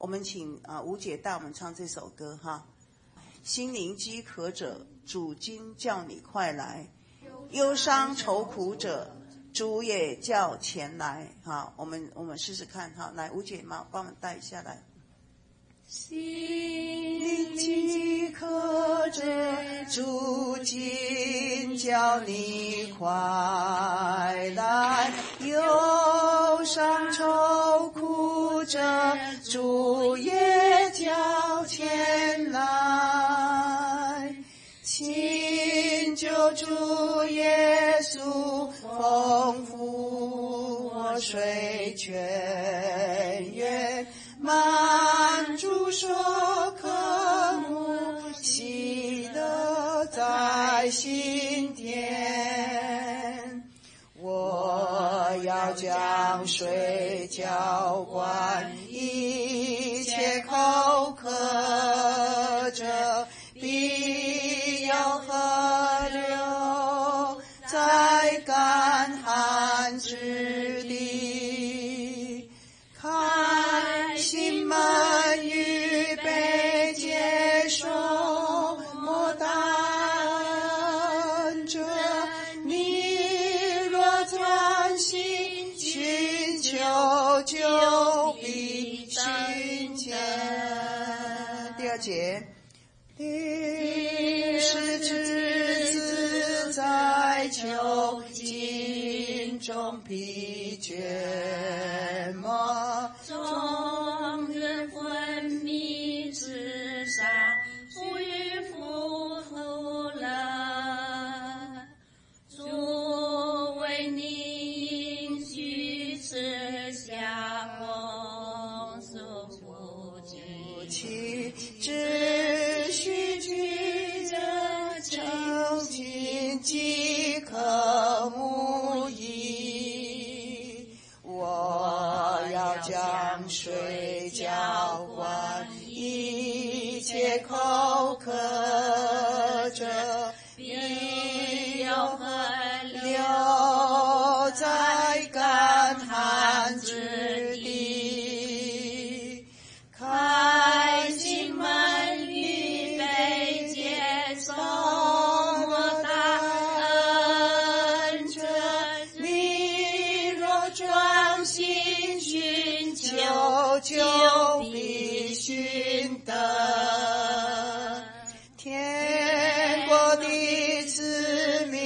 们请吴姐带我们唱这首歌哈。心灵饥渴者，主今叫你快来；忧伤愁苦者，主也叫前来。哈，我们试试看哈。来，吴姐帮我们带一下来。 心灵饥渴者，主今叫你快来；忧伤愁苦者，主也叫前来。请救主耶稣，丰富我水泉源，满足所渴慕，喜乐在心田。我要将水浇灌一切口渴者，必要河流在干旱之地。看心门预备接受莫大恩者，你若专心寻求，就必寻见。 第二节， 历史之子在囚禁中疲倦吗？ 众人昏迷之上，出于复活了。主为你应许赐下丰收福气， 只需举着诚心饥渴慕义。我要将水浇灌一切口渴者，必要河流在干旱之地。开心门预备接受莫大恩者，你若专心寻求，就必寻得。天国的赐名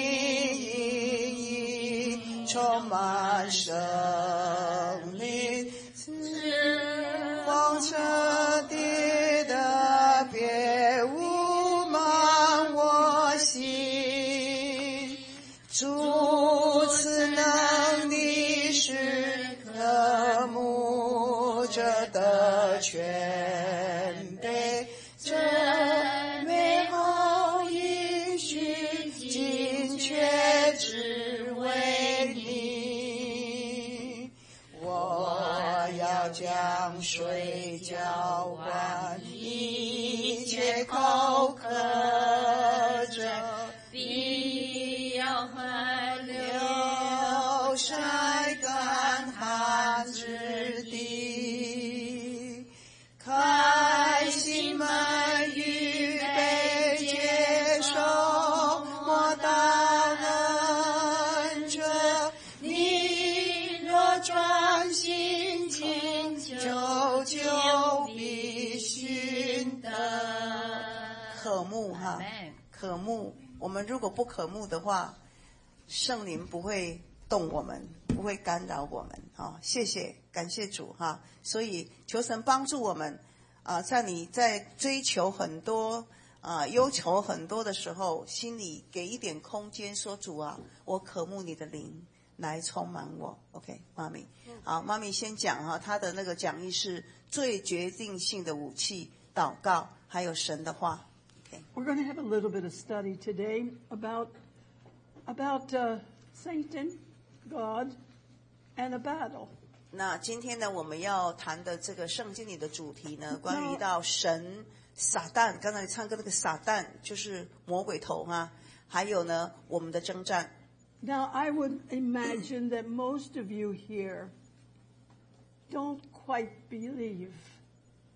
已充满生命，风车地的别无满我心。主赐能力是渴慕者的全备，这美好应许尽却只为你。我要将水浇灌一切口渴者，必要河流晒干旱之地。开心门预备接受莫大恩者，你若专心寻求，就必寻得。 渴慕哈，渴慕。我们如果不渴慕的话，圣灵不会动我们，不会干扰我们啊！谢谢，感谢主哈！所以求神帮助我们在你在追求很多忧愁很多的时候，心里给一点空间，说主啊，我渴慕你的灵来充满我。OK， 妈咪，好，妈咪先讲哈，她的那个讲义是最决定性的武器，祷告，还有神的话。 We're going to have a little bit of study today about Satan, God, and a battle. 那今天呢，我们要谈的这个圣经里的主题呢，关于到神、撒旦。刚才唱歌那个撒旦就是魔鬼头哈，还有呢，我们的征战。 Now, I would imagine that most of you here don't quite believe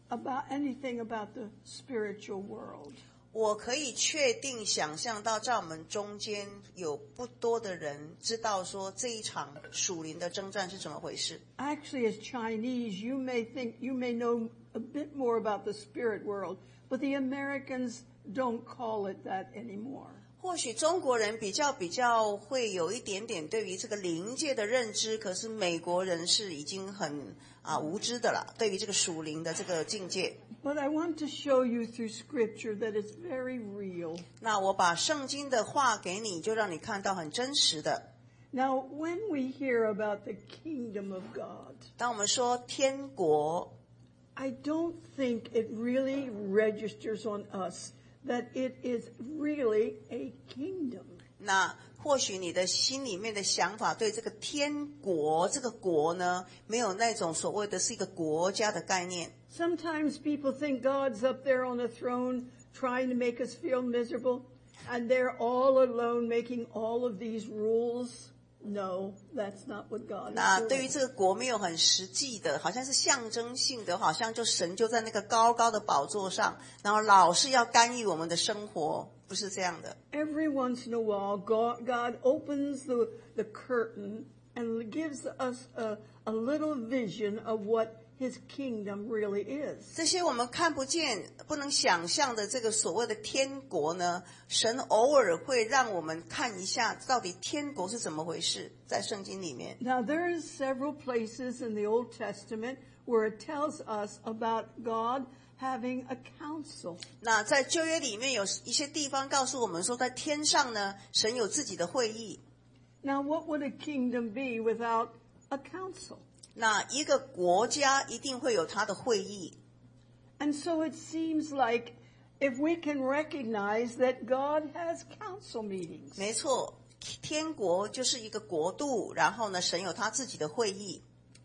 about anything about the spiritual world. 我可以确定想象到在我们中间有不多的人知道说这一场属灵的征战是怎么回事。 Actually, as Chinese, you may know a bit more about the spirit world, but the Americans don't call it that anymore. 或许中国人比较会有一点点对于这个灵界的认知，可是美国人是已经很无知的了，对于这个属灵的这个境界。 But I want to show you through Scripture that it's very real. 那我把圣经的话给你，就让你看到很真实的。 Now, when we hear about the kingdom of God, 当我们说天国， I don't think it really registers on us that it is really a kingdom. 那或许你的心里面的想法对这个天国这个国呢，没有那种所谓的是一个国家的概念。 Sometimes people think God's up there on the throne trying to make us feel miserable, and they're all alone making all of these rules. No, that's not what God 那 is 对于 doing. 这个国没有很实际的，好像是象征性的，好像就神就在那个高高的宝座上，然后老是要干预我们的生活，不是这样的。 Every once in a while, God opens the curtain and gives us a little vision of what His kingdom really is. 这些我们看不见、不能想象的这个所谓的天国呢，神偶尔会让我们看一下，到底天国是怎么回事，在圣经里面。 Now, there are several places in the Old Testament where it tells us about God having a council. 那在旧约里面有一些地方告诉我们说，在天上呢，神有自己的会议。 Now, what would a kingdom be without a council? 那一个国家一定会有它的会议。 And so it seems like if we can recognize that God has council meetings. 没错，天国就是一个国度，然后呢，神有他自己的会议。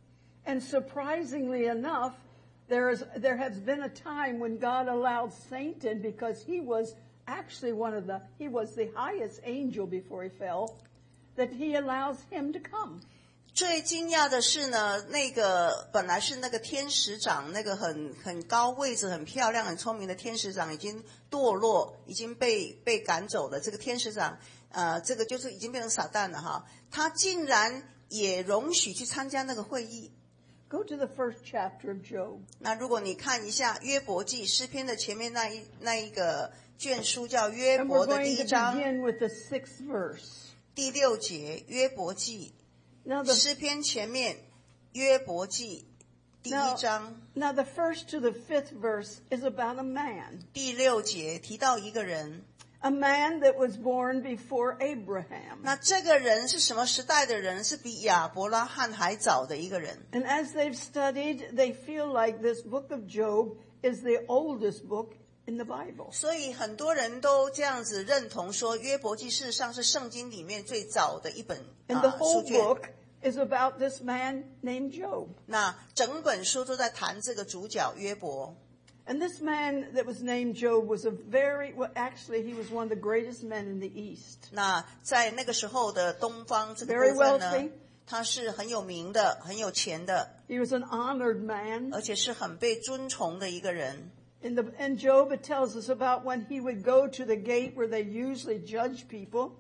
And surprisingly enough, there has been a time when God allowed Satan, because he was actually he was the highest angel before he fell, that he allows him to come. 最惊讶的是呢，那个本来是那个天使长，那个很高位置、很漂亮、很聪明的天使长，已经堕落，已经被赶走了。这个天使长，这个就是已经变成撒旦了哈。他竟然也容许去参加那个会议。 Go to the first chapter of Job. 那如果你看一下约伯记诗篇的前面那一个卷书，叫约 And 伯 we're 的第 going 一 to 章 begin with the 6th verse. 第6节，约伯记。 Now the 诗篇前面约伯记第1章 Now the first to the 5th verse is about a man. 第6节提到一个人。 A man that was born before Abraham. 那这个人是什么时代的人？是比亚伯拉罕还早的一个人。 And as they've studied, they feel like this book of Job is the oldest book in the Bible. 所以很多人都这样子认同说，约伯记事实上是圣经里面最早的一本 And the 书 whole 卷。 book is about this man named Job. 那整本书都在谈这个主角约伯。 And this man that was named Job was actually he was one of the greatest men in the East. 那在那个时候的东方这个 Very 部分 wealthy. 呢，他是很有名的、很有钱的， He was an honored man. 而且是很被尊崇的一个人。 In Job, it tells us about when he would go to the gate where they usually judge people.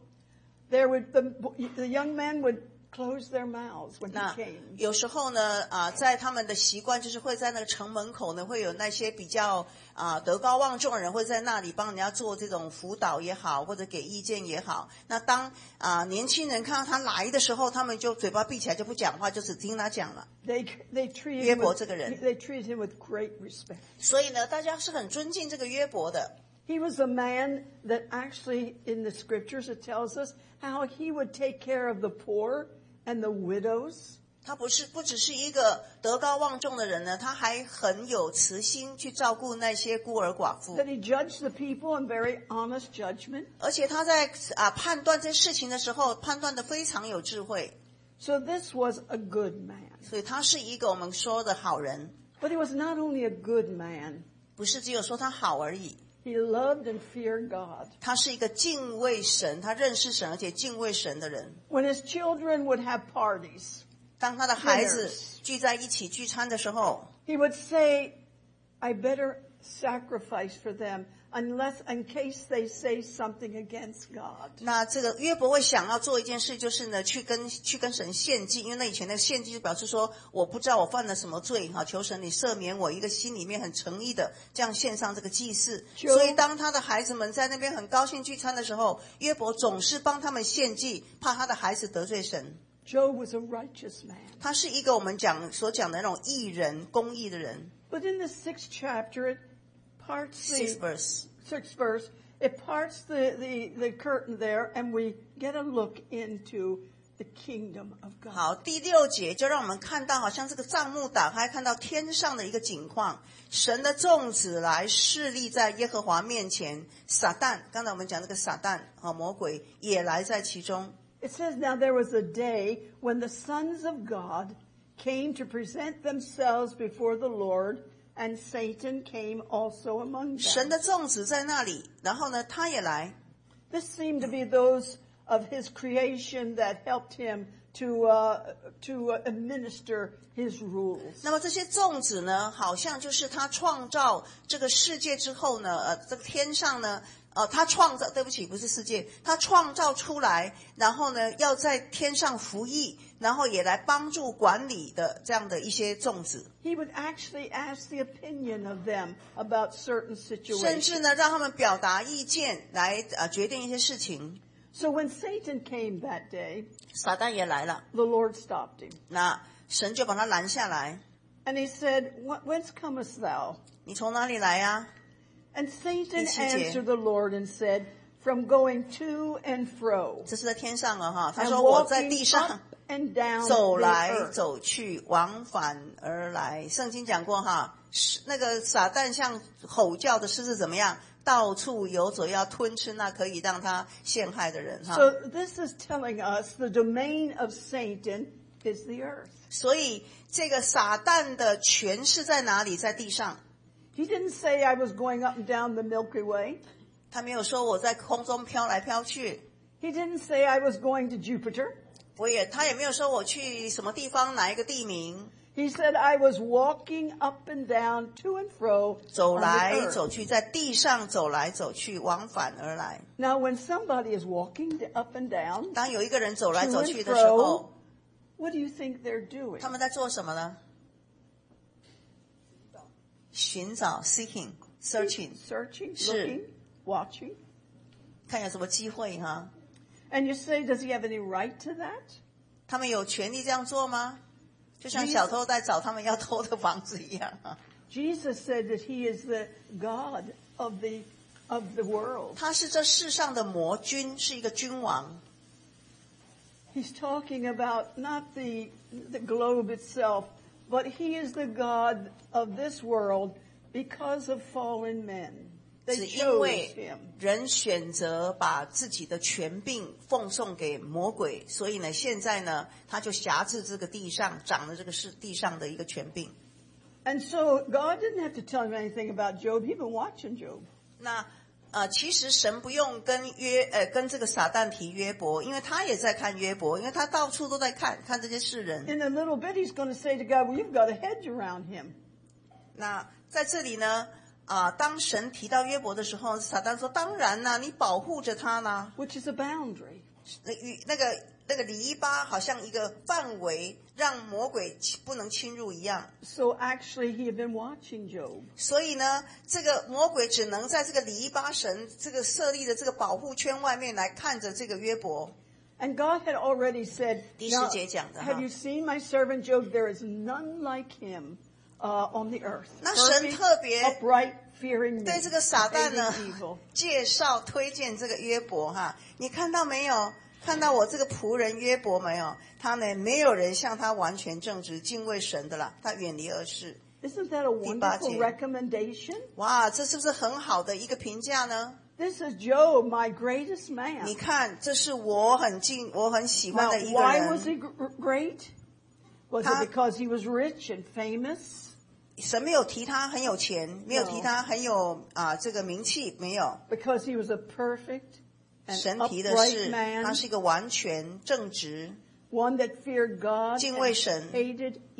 The young men would close their mouths when he 那 came. 有时候呢，在他们的习惯就是会在那个城门口呢，会有那些比较德高望重的人会在那里帮人家做这种辅导也好，或者给意见也好。那当年轻人看到他来的时候，他们就嘴巴闭起来就不讲话，就只听他讲了。 They treated 约 him 伯这个人。 they treated him with great respect. 所以呢，大家是很尊敬这个约伯的。 He was a man that actually in the scriptures it tells us how he would take care of the poor and the widows. 他不只是一个德高望重的人呢，他还很有慈心去照顾那些孤儿寡妇。 That he judged the people in very honest judgment. 而且他在判断这些事情的时候，判断得非常有智慧。 So this was a good man. 所以他是一个我们说的好人， But he was not only a good man. 不是只有说他好而已。 He loved and feared God. 他是一个敬畏神，他认识神而且敬畏神的人。 When his children would have parties, 当他的孩子聚在一起聚餐的时候， he would say, I better sacrifice for them in case they say something against God. 那这个约伯会想要做一件事，就是呢，去跟神献祭，因为那以前的献祭就表示说，我不知道我犯了什么罪，求神你赦免我，一个心里面很诚意的这样献上这个祭祀。所以当他的孩子们在那边很高兴聚餐的时候，约伯总是帮他们献祭，怕他的孩子得罪神。 Job was a righteous man. 他是一个我们所讲的那种义人、公义的人。 But in the 6th chapter, it parts Sixth verse. It parts the curtain there, and we get a look into the kingdom of God. 好，第6节就让我们看到，好像这个帐幕打开，看到天上的一个景况，神的众子来侍立在耶和华面前，撒旦，刚才我们讲那个撒旦魔鬼也来在其中。 It says, now there was a day when the sons of God came to present themselves before the Lord, and Satan came also among them. 神的众子在那里，然后呢，他也来。 This seemed to be those of his creation that helped him to administer his rules. 那么这些众子呢，好像就是他创造这个世界之后呢，这个天上呢，他创造，对不起，不是世界，他创造出来，然后呢，要在天上服役，然后也来帮助管理的这样的一些众子。 He would actually ask the opinion of them about certain 甚至 situations. 呢，让他们表达意见，来决定一些事情。 So when Satan came that day, 撒旦也来了， the Lord stopped him. 那神就把他拦下来。 And he said, whence comest thou? 你从哪里来啊？ And Satan 第7节。 answered the Lord and said, from going to and fro, 这是在天上了哈。他 and 说我在 walking 地上 up and down 走 the 来 earth. 走去，往返而来。圣经讲过哈，那个撒旦像吼叫的狮子怎么样？到处游走，要吞吃那可以让他陷害的人哈。 So this is telling us the domain of Satan is the earth. 所以这个撒旦的权势在哪里？在地上。 He didn't say I was going up and down the Milky Way. 他没有说我在空中飘来飘去， He didn't say I was going to Jupiter. 他也没有说我去什么地方哪一个地名， He said I was walking up and down to and fro 走 on the 来 earth. 走去，在地上走来走去，往返而来。 Now when somebody is walking up and down 当有一个人走来 to 走 and 去的时候， what do you think they're doing? 他们在做什么呢？寻找 seeking searching， Searching, 是。 looking, watching. 看有什么机会哈。 And you say, does he have any right to that? 他们有权利这样做吗？就像小偷在找他们要偷的房子一样啊。 Jesus said that he is the God of the world. 他是这世上的魔君，是一个君王。 He's talking about not the globe itself, but he is the God of this world because of fallen men. 是 They 因 chose 为 him. 人选择把自己的权柄奉送给魔鬼，所以呢，现在呢，他就辖制这个地上，掌了这个是地上的一个权柄。 And so God didn't have to tell him anything about Job. He'd been watching Job. 那其实神不用跟这个撒旦提约伯，因为他也在看约伯，因为他到处都在看这些世人。 In a little bit, he's going to say to God, well, you've got a hedge around him. 那在这里呢，当神提到约伯的时候，撒旦说：“当然啦，你保护着他呢。” Which is a boundary. 那个篱笆好像一个范围，让魔鬼不能侵入一样。 So actually, he had been watching Job. 所以呢，这个魔鬼只能在这个篱笆神这个设立的这个保护圈外面来看着这个约伯。 And God had already said, 第 now, 10节讲的哈。 have you seen my servant Job? There is none like him on the earth. 那神 Perfect, 特别 upright, fearing me, 对这个撒旦呢 hating evil. 介绍推荐这个约伯哈，你看到没有？看到我这个仆人约伯没有？他呢，没有人像他完全正直、敬畏神的啦，他远离恶事。 Isn't that a wonderful recommendation? 哇，这是不是很好的一个评价呢？ This is Job, my greatest man. 你看，这是我很喜欢 Now, 的一个 why was 人。 he great? Was it because he was rich and famous? 神没有提他很有钱，没有提他很有这个名气，没有。 Because he was a perfect and 神提的 upright 是， man, 他是一个完全正直、 one that feared God 敬畏神 and hated evil.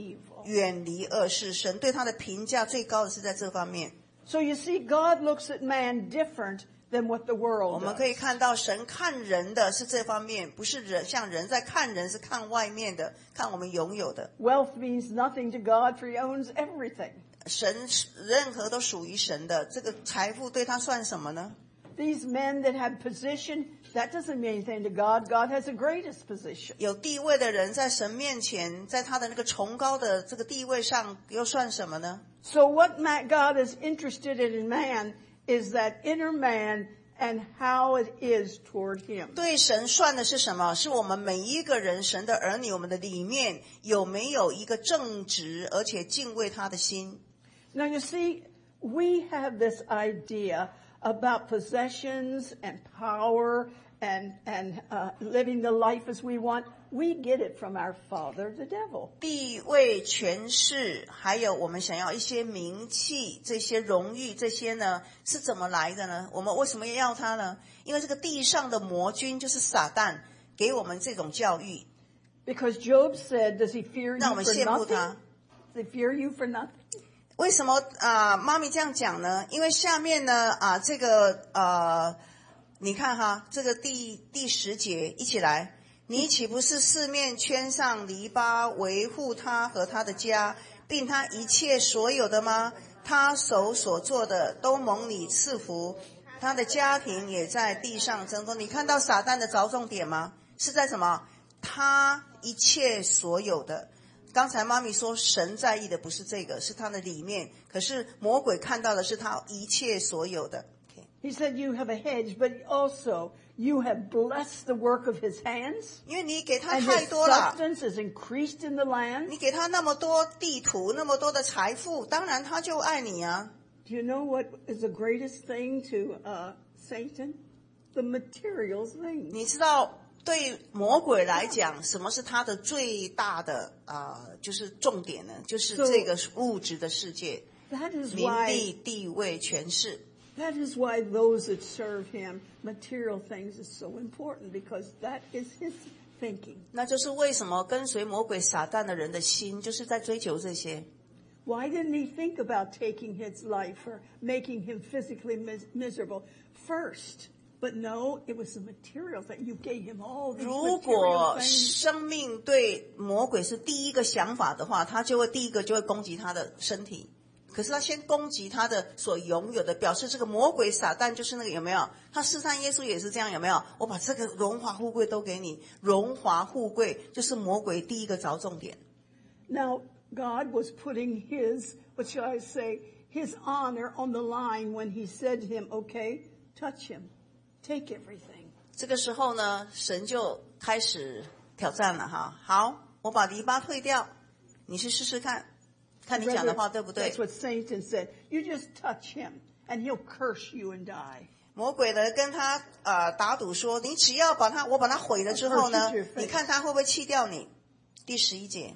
远离恶事。神对他的评价最高的是在这方面。 So you see, God looks at man different than what the 我 world 们可以 does. 看到神看人的是这方面，不是人像人在看人是看外面的，看我们拥有的。 Wealth means nothing to God, for he owns everything. 神任何都属于神的，这个财富对他算什么呢？ These men that have position, that doesn't mean anything to God. God has the greatest position. 有地位的人在神面前，在他的那个崇高的这个地位上，又算什么呢？ So what God is interested in man is that inner man and how it is toward him. 对神算的是什么？是我们每一个人，神的儿女，我们的里面有没有一个正直而且敬畏他的心？ Now you see, we have this idea about possessions and power and living the life as we want. We get it from our father, the devil. 地位、权势，还有我们想要一些名气、这些荣誉，这些呢是怎么来的呢？我们为什么要它呢？因为这个地上的魔君就是撒旦，给我们这种教育， Because Job said, does he fear 让 you 我们 for 羡慕 nothing? 他。 Does he fear you for nothing? 为什么妈咪这样讲呢？因为下面呢这个你看哈，这个第10节一起来，你岂不是四面圈上篱笆，维护他和他的家，并他一切所有的吗？他手所做的都蒙你赐福，他的家庭也在地上增多。你看到撒旦的着重点吗？是在什么？他一切所有的。刚才妈咪说神在意的不是这个，是他的里面，可是魔鬼看到的是他一切所有的。 He said you have a hedge, but also you have blessed the work of his hands. 因为你给他 And 太 his 多了， substance is increased in the land. 你给他那么多地图，那么多的财富，当然他就爱你啊。 Do you know what is the greatest thing to Satan? The material thing. 你知道对魔鬼来讲，什么是他的最大的就是重点呢？就是这个物质的世界， That is 名 why 利、地位、权势。 That is why those that serve him, material things is so important, because that is his thinking. 那就是为什么跟随魔鬼撒旦的人的心，就是在追求这些。 Why didn't he think about taking his life or making him physically miserable first? But no, it was the material thing. You gave him all these 如 material 果 things. 生命对魔鬼是第一个想法的话，他就会第一个就会攻击他的身体。可是他先攻击他的所拥有的，表示这个魔鬼撒旦就是那个有没有？他试探耶稣也是这样，有没有？我把这个荣华富贵都给你，荣华富贵就是魔鬼第一个着重点。 Now, God was putting his, what shall I say, his honor on the line when he said to him, okay, touch him, take everything. 这个时候呢，神就开始挑战了哈。好，我把篱笆退掉，你去试试看，看你讲的话对不对？ That's what Satan said. You just touch him, and he'll curse you and die. 魔鬼呢跟他打赌说，你只要我把它毁了之后呢，你看他会不会弃掉你？第11节。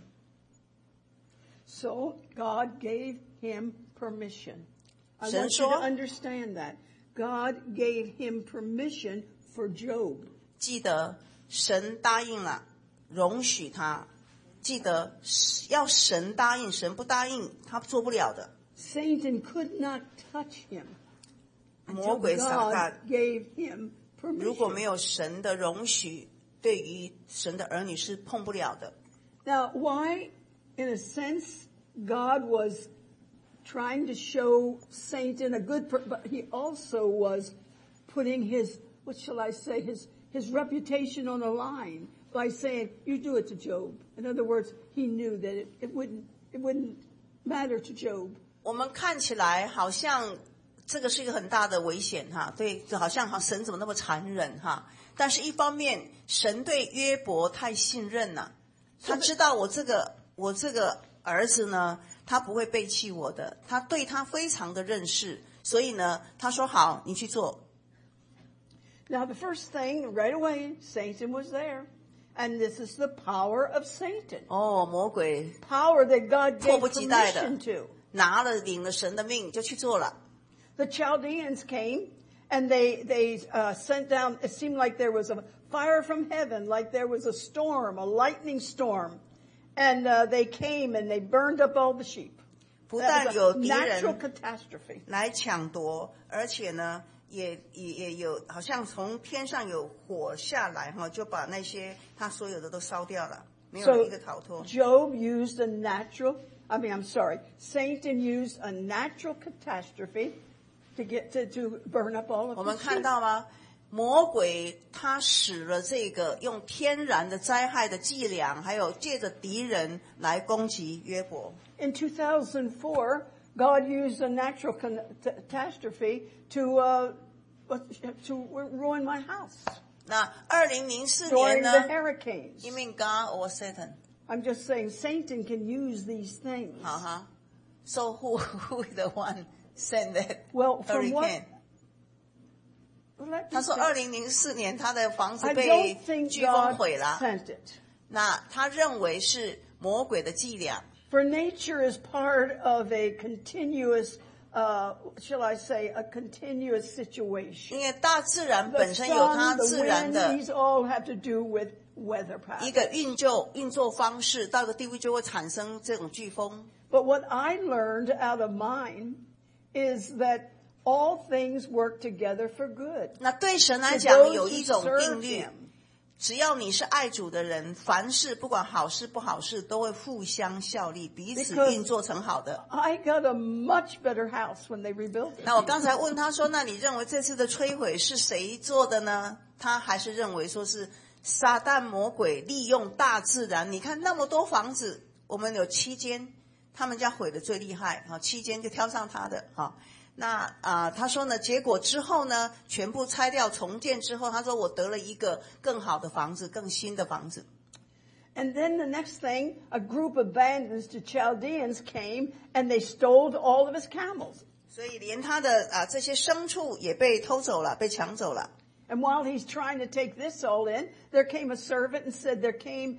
So God gave him permission. I 神 want you to 说 understand that. God gave him permission for Job. 记得神答应了，容许他。记得要神答应，神不答应他做不了的。 Satan could not touch him 魔 until 鬼撒 God 旦 gave him 如果没 permission. 有神的容许，对于神的儿女是碰不了的。 Now, why, in a sense, God was trying to show Satan a good, but he also was putting his, what shall I say, his reputation on the line by saying, you do it to Job. In other words, he knew that it wouldn't matter to Job. 我们看起来好像这个是一个很大的危险哈，对，就好像神怎么那么残忍哈？但是一方面，神对约伯太信任了，他知道我这个儿子呢，他不会背弃我的，他对他非常的认识，所以呢，他说好，你去做。 Now, the first thing, right away, Satan was there. And this is the power of Satan. 魔鬼 Power that God 迫 gave 不及待的 permission to. 领了神的命就去做了。 The Chaldeans came and they sent down, it seemed like there was a fire from heaven, like there was a storm, a lightning storm. And they came and they burned up all the sheep. 不 That 但 was 有 a 敌 natural 人 catastrophe. 来抢夺，而且呢，也有好像从天上有火下来哈，就把那些他所有的都烧掉了，没有 So 一个逃脱。 Job used a natural, Satan used a natural catastrophe to burn up all of 我 the 们看 sheep. 到吗？魔鬼他使了这个用天然的灾害的伎俩，还有借着敌人来攻击约伯。 In 2004, God used a natural catastrophe to ruin my house 那2004 during 年 the 呢 hurricanes. You mean God or Satan？ I'm just saying Satan can use these things. 好哈。So who is the one sent that Well, from what- hurricane？ Let me 他说 say, 2004年他的房子 I 被 don't think 飓风 God 毁了， sent it. 那他认为是魔鬼的伎俩。 For nature is part of a continuous, shall I say, a continuous situation. 因为大自然 The 本身有它 sun, the 自然 wind, 的 these all have to do with weather 一 patterns. 个运作方式，到一个地步就会产生这种飓风。 But what I learned out of mine is that all things work together for good. 那对神来 To 讲 those 有 who 一种 serve 定律 him.， 只要你是爱主的人，凡事不管好事不好事，都会互相效力，彼此 Because 运作成好的。 I got a much better house when they rebuilt it. 那我刚才问他说，那你认为这次的摧毁是谁做的呢？他还是认为说是撒旦魔鬼利用大自然。你看那么多房子，我们有7间，他们家毁的最厉害啊，7间就挑上他的哈。那他说呢，结果之后呢，全部拆掉重建之后，他说我得了一个更好的房子，更新的房子。 And then the next thing, a group of bandits to Chaldeans came and they stole all of his camels. 所以连他的这些牲畜也被偷走了，被抢走了。 And while he's trying to take this all in, there came a servant and said there came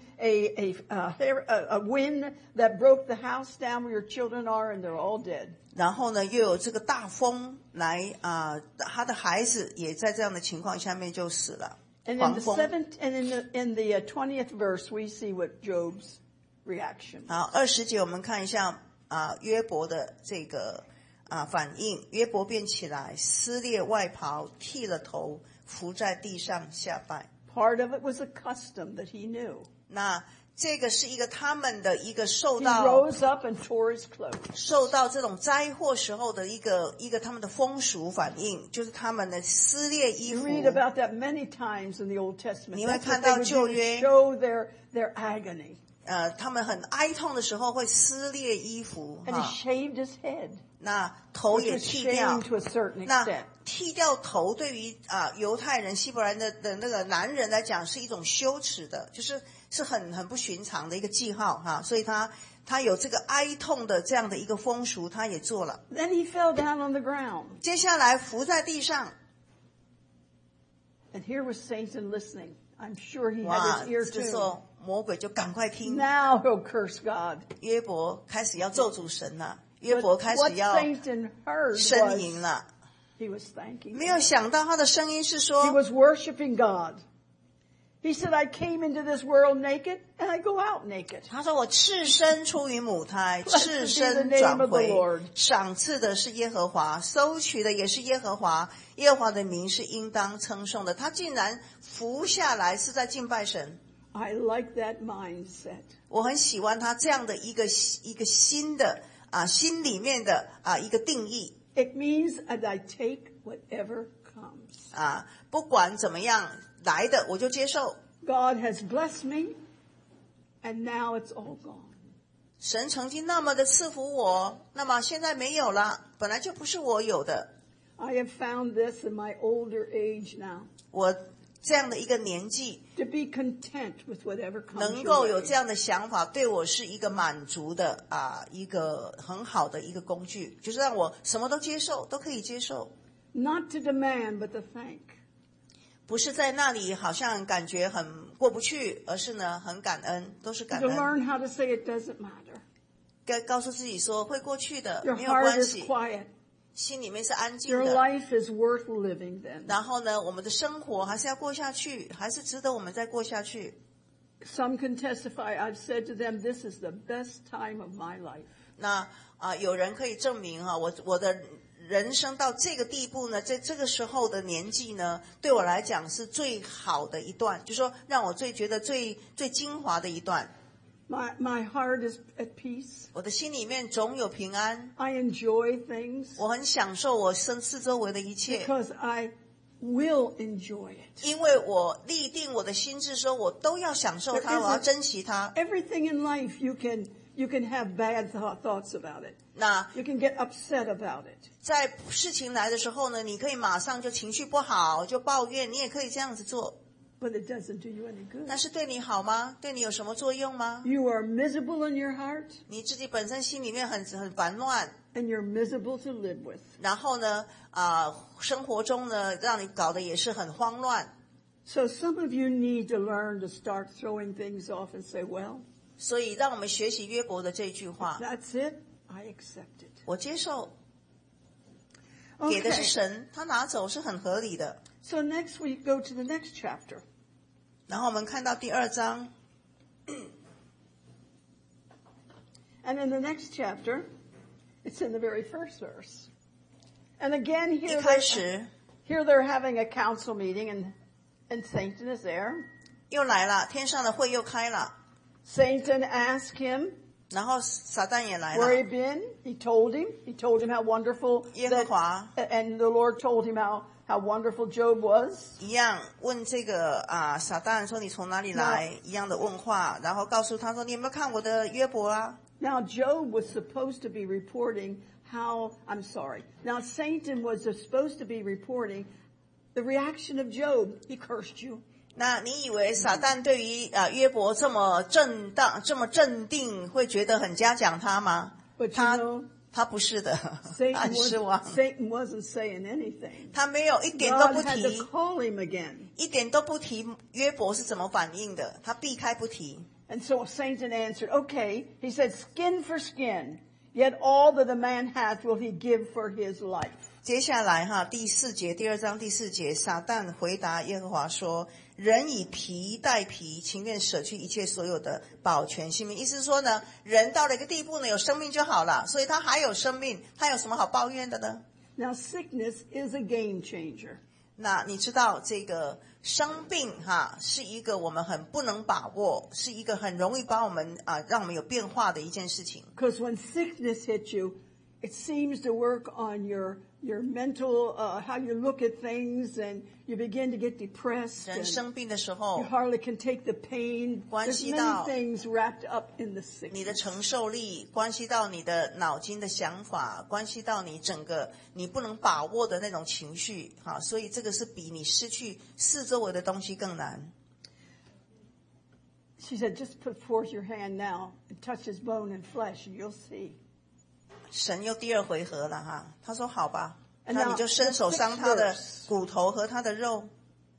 a wind that broke the house down where your children are and they're all dead. 然后呢，又有这个大风来他的孩子也在这样的情况下面就死了。 And 狂风。 in the 20th verse, we see what Job's reaction. 好，20节我们看一下约伯的这个反应。约伯便起来，撕裂外袍，剃了头，伏在地上下拜。 Part of it was a custom that he knew. 那这个是一个他们的一个受 He 到 rose up and tore his clothes. 这种灾祸时候的一个他们的风俗反应，就是他们的撕裂衣 You 服。 read about that many times in the Old Testament. 你会 That's 看 what they 到 would 旧 do 约 to show their agony. 他们很哀痛的时候会撕裂衣服 And he shaved his head, 那头 which 也 was 剃掉 shame。to a certain 那 extent. 剃掉头对于犹太人希伯来的那个男人来讲是一种羞耻的，是很不寻常的一个记号哈，所以他有这个哀痛的这样的一个风俗，他也做了。 Then he fell down on the ground. 接下来伏在地上， And here was Satan listening. I'm sure he 哇 had his ear， 这时 tuned. 候魔鬼就赶快听。 Now he'll curse God. 约伯开始要咒诅神了，约伯 But 开 what 始要 Satan heard 呻吟 was 了。 he was thanking 没有 God. 想到他的声音是 He 说， was worshiping God. He said, I came into this world naked and I go out naked. 他说我赤身出于母胎， Blessed 赤 be the 身 name 转 of the 回 Lord.， 赏赐的是耶和华，收取的也是耶和华，耶和华的名是应当称颂的。他竟然伏下来是在敬拜神， I like that mindset. 我很喜欢他这样的一个新的心里面的一个定义 It means that I take whatever comes. 不管怎么样来的我就接受。 God has blessed me, and now it's all gone. 神曾经那么的赐福我，那么现在没有了，本来就不是我有的。 I have found this in my older age now, 我这样的一个年纪， to be content with whatever comes 能 your 够有 way. 这样的想法，对我是一个满足的一个很好的一个工具，就是让我什么都接受，都可以接受， Not to demand, but to thank. 不是在那里好像感觉很过不去，而是呢很感恩，都是感 To 恩。 learn how to say it doesn't matter. 该告诉自己说会过去的， Your 没有 heart 关 is 系， quiet. 心里面是安静 Your 的。 life is worth living then. 然后呢，我们的生活还是要过下去，还是值得我们再过下去。 Some can testify, I've said to them, this is the best time of my life. 那有人可以证明我的人生到这个地步呢，在这个时候的年纪呢，对我来讲是最好的一段，就是说让我觉得最精华的一段。 My heart is at peace. 我的心里面总有平安。 I enjoy things. 我很享受我四周围的一切。 Because I will enjoy it. 因为我立定我的心志说，我都要享受它，我要珍惜它。 Everything in life you can have bad thoughts about it. 那 You can get upset about it. 在事情来的时候呢，你可以马上就情绪不好，就抱怨，你也可以这样子做。 But it doesn't do you any good. 但是对你好吗？对你有什么作用吗？ You are miserable in your heart. 你自己本身心里面很烦乱。 And you're miserable to live with. 然后呢，生活中呢，让你搞得也是很慌乱。 So some of you need to learn to start throwing things off and say, well, 所以让我们学习约伯的这句话。 That's it. I accept it. 我接受。给的是神，他拿走是很合理的。 So next we go to the next chapter. 然后我们看到第2章。 And in the next chapter, it's in the very first verse. And again, here they're having a council meeting, and Satan is there. 又来了，天上的会又开了。 Satan asked him, 然后撒旦也来了。 Where he been? He told him how wonderful. 耶和华 and the Lord told him how wonderful Job was. 一样问这个撒旦说你从哪里来？一样的问话，然后告诉他说你有没有看我的约伯啊？ Now Job was supposed to be reporting Now Satan was supposed to be reporting the reaction of Job. He cursed you. 那你以为撒旦对于约伯这么镇定，会觉得很嘉奖他吗？他不是的，他很失望。 Satan wasn't saying anything. 他没有一点都不 God had 提 to call him again. 一点都不提约伯是怎么反应的，他避开不提。 And so Satan answered, okay, he said, skin for skin, yet all that a man hath will he give for his life. 接下来第2章第4节，撒旦回答耶和华说，人以皮代皮，情愿舍去一切所有的，保全性命。意思是说呢，人到了一个地步呢，有生命就好了，所以他还有生命，他有什么好抱怨的呢？ Now sickness is a game changer. 那你知道这个生病是一个我们很不能把握，是一个很容易把我们让我们有变化的一件事情。 Because when sickness hits you, it seems to work on your mental, how you look at things, and you begin to get depressed. 人生病的时候 You hardly can take the pain. 关 There's 系到 many things wrapped up in the 你的 sickness. 承受力，关系到你的脑筋的想法，关系到你整个你不能把握的那种情绪，所以这个是比你失去四周围的东西更难。 She said, just put forth your hand now and touch his bone and flesh, and you'll see. 神又第2回合了他说好吧， And 那 now, 你就伸手伤他的骨头和他的肉。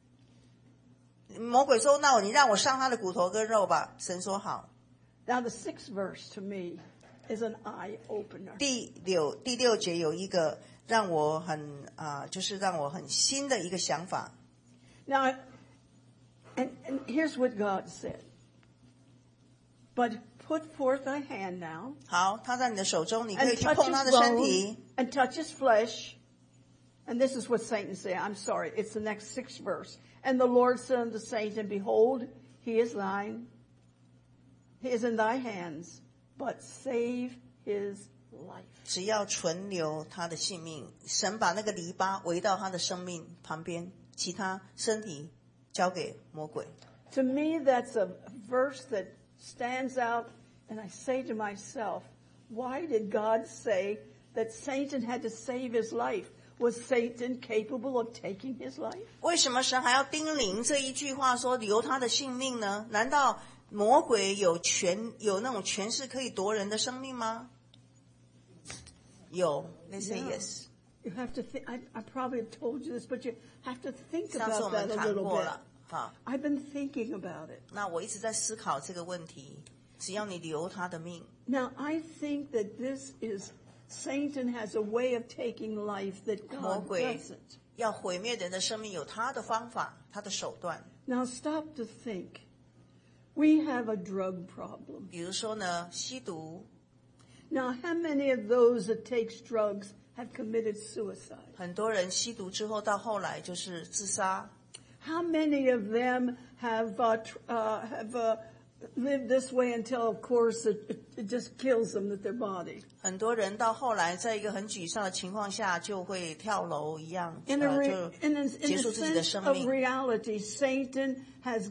魔鬼说，那你让我伤他的骨头跟肉吧。神说好。 Now the 6th verse to me is an eye opener. 第6节有一个让我很就是让我很新的一个想法。 Now, and here's what God said. But put forth thy hand now. 好，他在你的手中，你可以 And 去 touch 碰他 his 的身 bone 体。 and touch his flesh. And this is what Satan said. I'm sorry. It's the next 6th verse. And the Lord said unto Satan, behold, he is thine. He is in thy hands. But save his life. 只要存留他的性命，神把那个篱笆围到他的生命旁边，其他身体交给魔鬼。 To me, that's a verse that stands out, and I say to myself, why did God say that Satan had to save his life? Was Satan capable of taking his life? 为什么神还要叮咛这一句话说留他的性命呢？难道魔鬼有那种权势可以夺人的生命吗？有 ，They say yes。 You have to think. I probably have told you this, but you have to think 上次我 about 们 that a 谈 little 过 bit. 了，好， I've been thinking about it. 那我一直在思考这个问题。只要你留他的命， Now, I think that this is Satan has a way of taking life that 魔 God 鬼 doesn't. 要毁灭人的生命有他的方法，他的手段。 Now, stop to think. We have a drug problem. 比如说呢，吸毒， Now, how many of those that takes drugs have committed suicide? 很多人吸毒之后到后来就是自杀。 How many of them have lived this way until, of course, it just kills them with their body? 很多人到后来，在一个很沮丧的情况下，就会跳楼一样， In 就 the 结束自己的 sense 生 of 命。 reality, Satan has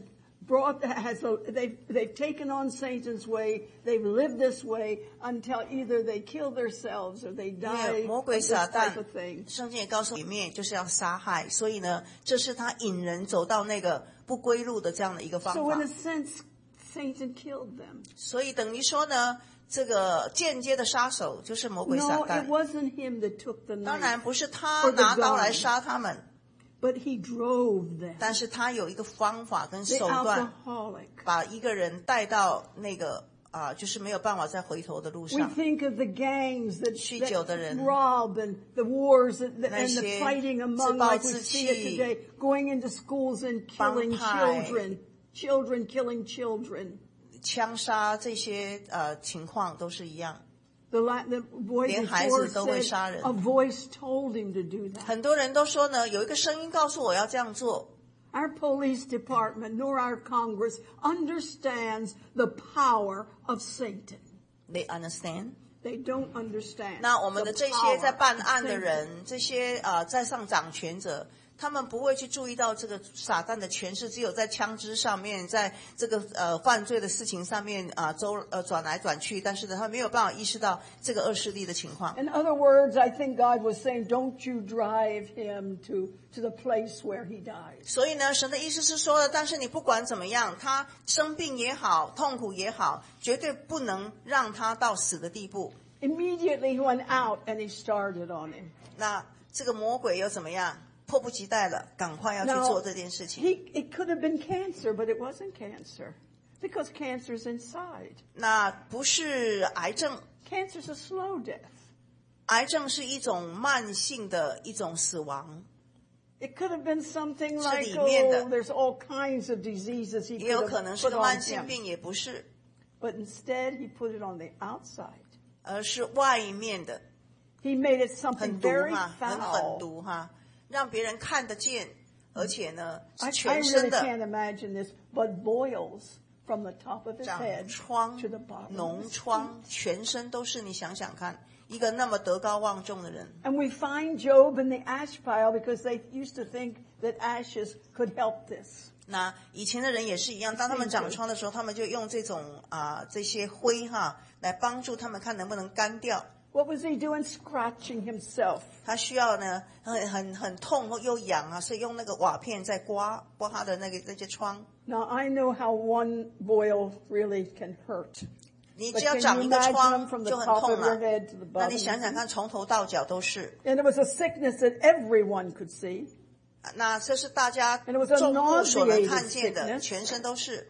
they've taken on Satan's way. They've lived this way until either they kill themselves or they 因 die 为 of 魔鬼 this 撒 type 旦 of thing. 圣经也告诉里面就是要杀害，所以呢，这是他引人走到那个不归路的这样的一个方 So 法 in a。sense, Satan killed them. 所以等于说呢，这个间接的杀手就是魔鬼撒 No, it 旦。 wasn't him that took the 当然 knife, 不是他 or the 拿刀来 gun. 杀他们， but he drove them. 但是他有一个方法跟 The 手段， alcoholic. 把一个人带到那个就是没有办法再回头的路 We 上。 think of the gangs that 酗酒的人， rob and the wars and the 那些 fighting among, 自暴 like we 自 see it 弃 today, going into schools and killing 帮派 children killing children. 枪杀这些情况都是一样。 The boy 连孩 before 子都会 said 杀人。 a voice told him to do that. 很多人都说呢，有一个声音告诉我要这样做。 Our police department nor our Congress understands the power of Satan. They understand. They don't understand. 那我们的 the 这些 power 在办 of 案的 Satan. 人，这些在上掌权者，他们不会去注意到这个撒旦的权势，只有在枪支上面，在这个犯罪的事情上面转来转去，但是呢，他没有办法意识到这个恶势力的情况。 In other words, I think God was saying, don't you drive him to the place where he dies. 所以呢，神的意思是说的，但是你不管怎么样，他生病也好，痛苦也好，绝对不能让他到死的地步。 Immediately he went out and he started on him. 那这个魔鬼又怎么样？迫不及待了，赶快要去 Now, 做这件事情。 it could have been cancer, but it wasn't cancer because cancer's inside. 那不是癌症， Cancer's a slow death. 癌症是一种慢性的一种死亡， It could have been something 是 like, 里面的。 there's all kinds of diseases he 也有 could 可 have 能是 put 个 on 慢性 him. 病，也不是， But instead, he put it on the outside. 而是外面的， He made it something 很毒 very 哈，很 foul. 毒哈，让别人看得见，而且呢是 I 全 really 身的 can't imagine this, but boils from the top of his 长 head 疮 to the bottom of 脓 his 疮，全身都是。你想想看，一个那么德高望重的人， And we find Job in the ash pile because they used to think that ashes could help this. 那以前的人也是一样，当他们长疮的时候，他们就用这种这些灰哈来帮助他们看能不能干掉。 What was he doing? Scratching himself. 他需要呢很痛又痒啊，所以用那个瓦片在刮他的那些疮。 Now I know how one boil really can hurt. 你 But 只要 can 长 you 一个 imagine 疮 them from the 就很 top 痛 of your 了。 head to the 那 bottom? 你想想看，从头到脚都是。 And it was a sickness that everyone could see. 那这是大家 And it was a 众目所能 nauseating 看见的， sickness. 全身都是。